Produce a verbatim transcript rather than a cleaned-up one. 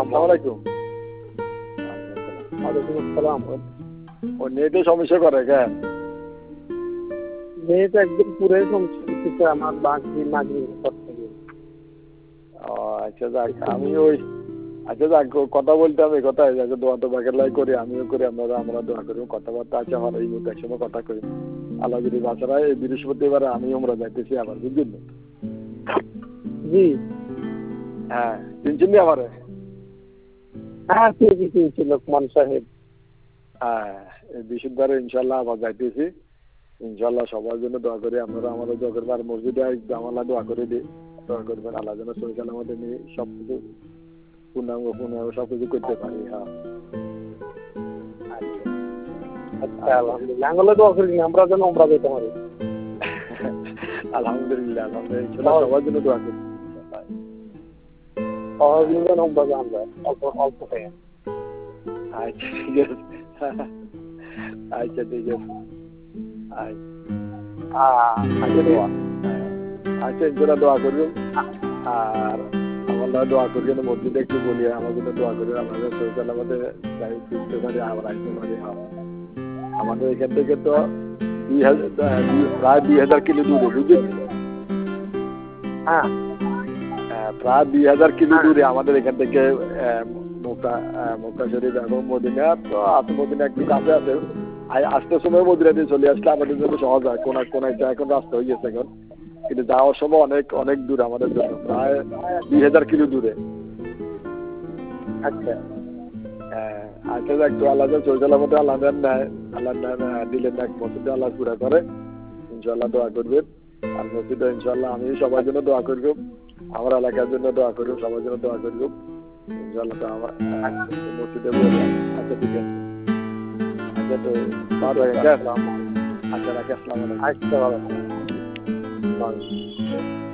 আসসালামু আলাইকুম। ওয়ালাইকুম আসসালাম। ও নেটে সমস্যা করে কেন? নেট একদম পুরাই সমস্যা করতেছে আমার বাকি নাগরিক পর থেকে। ও আচ্ছা যাক, আমি ওই আচ্ছা যাক কথা বলতে আমি কথা যাকে দোয়া তো বাকের লাই করি, আমিও করি, আমরা আমরা দোয়া করি, কথাবার্তা আছে আমার এই মুহূর্তে একসময় কথা করি। আল্লাহ যদি বাচ্চারা এই বৃহস্পতিবার আমি আমরা যাইতেছি আবার, বুঝলেন? জি হ্যাঁ চিনছেন আবার? হ্যাঁ চিনি চিনছি লোকমান সাহেব। হ্যাঁ এই বৃহস্পতিবারে ইনশাল্লাহ আবার যাইতেছি। ইনশাল্লাহ সবার জন্য দোয়া করি, আপনারা আমাদের দোয়া করবেন। আর মসজিদে জামালা দোয়া করে দিই, দোয়া করবেন আল্লাহ যেন শরীর আমাদের নিয়ে সব কিছু পূর্ণাঙ্গ পূর্ণাঙ্গ সব কিছু করতে পারি। হ্যাঁ আচ্ছা আলহামদুলিল্লাহ, আঙ্গুলে দোয়া করি আমরা যেন আমরা যেতে পারি। আলহামদুলিল্লাহ আলহামদুলিল্লাহ সবার জন্য দোয়া করি। সবাই যেন আমরা যান যায় অল্প অল্প টাইম। আচ্ছা ঠিক আছে, আচ্ছা ঠিক আছে, আচ্ছা ইনশাল্লাহ দোয়া করবেন। আর আমার দোয়া করবেন, মসজিদে একটু বলি আমার জন্য দোয়া করবেন, আমাদের শরীর আমাদের ফিরতে পারি আবার আসতে পারি। আমাদের এখান থেকে তো দুই হাজার প্রায় দুই হাজার কিলো দূরে, বুঝলেন? হ্যাঁ প্রায় দুই হাজার কিলো দূরে আমাদের এখান থেকে মক্কা মক্কা শরীফ এবং মদিনা তো আছে। মদিনা একটু কাছে আছে, আসতে সময় মদিনা দিয়ে চলে আসলে আমাদের জন্য সহজ হয়। কোন কোন একটা এখন রাস্তা হয়ে গেছে এখন, কিন্তু যাওয়ার সময় অনেক অনেক দূর আমাদের জন্য, প্রায় দুই হাজার কিলো দূরে। আচ্ছা হ্যাঁ আচ্ছা একটু আল্লাহ চৌজালার মধ্যে আল্লাহ নেয়, আল্লাহ দিলেন এক মসজিদে আল্লাহ পুরা করে, ইনশাল্লাহ দোয়া করবেন। আর মসজিদে ইনশাল্লাহ আমি সবার জন্য দোয়া করব, আমার এলাকার জন্য দোয়া করব, সবার জন্য দোয়া করব ইনশাল্লাহ। তো আমার মসজিদে বললাম আচ্ছা ঠিক আছে, আচ্ছা তো আচ্ছা রাখি, আসসালামু আলাইকুম। আচ্ছা